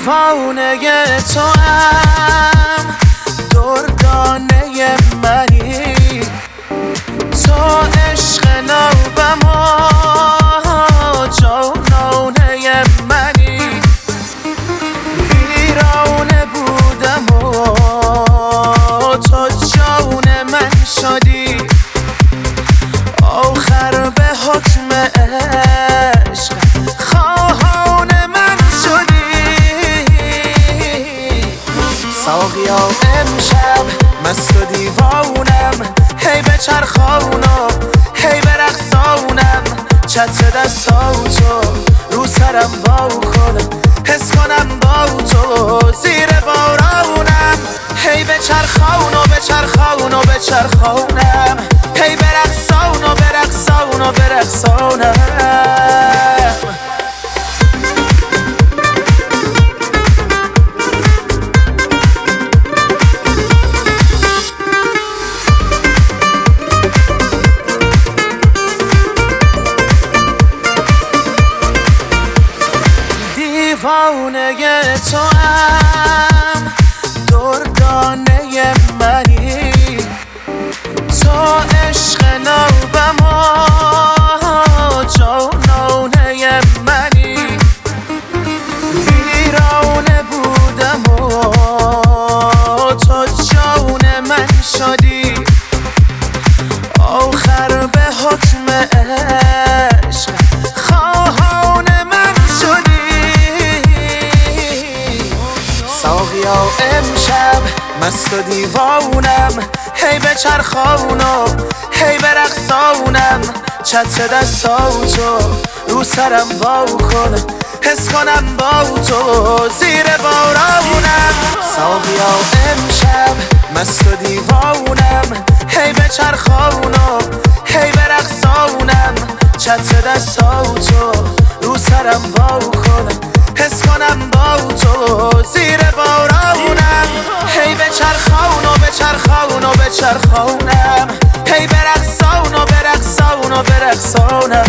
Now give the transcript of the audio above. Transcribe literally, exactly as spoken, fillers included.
دیوانه تو هم دردانه منی، تو عشق نوبم و جانانه منی. ویرانه بودم و تو جان من شدی، آخر به حکم عشق خواهان من شدی. ساقیا امشب مست و دیوانم، هی به چرخانم هی به رقصانم، چتر دستاتو رو سرم وا کنم، حس کنم با تو زیر بارانم. هی به چرخان و به چرخان و به چرخانم، هی به رقصان و به رقصان و به رقصانم. دیوانه تو هم دردانه منی، تو عشق نوبم و جانانه منی. ویرانه بودم و تو جان من شدی، آخر به حکم عشق خواهان من شدی. ساقیا امشب مست و دیوانم، هی به چرخانم هی به رقصانم، چتر دستاتو رو سرم وا کنم، حس کنم با تو زیر بارانم. ساقیا امشب مست و دیوانم، هی به چرخانم هی به رقصانم، چتر دستاتو رو سرم وا کنم، حس کنم با تو زیر بارانم. هی به چرخان و به چرخان و به چرخانم، هی به رقصان و به رقصان و به رقصانم.